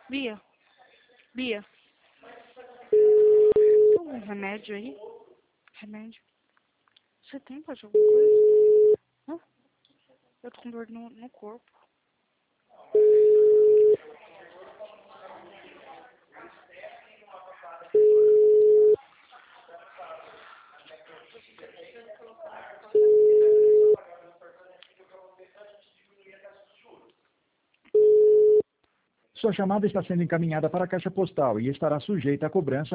Bia, Bia, tem algum remédio aí? Remédio? Você tem pra alguma coisa? Hã? Eu tô com dor no corpo. Sua chamada está sendo encaminhada para a caixa postal e estará sujeita a cobrança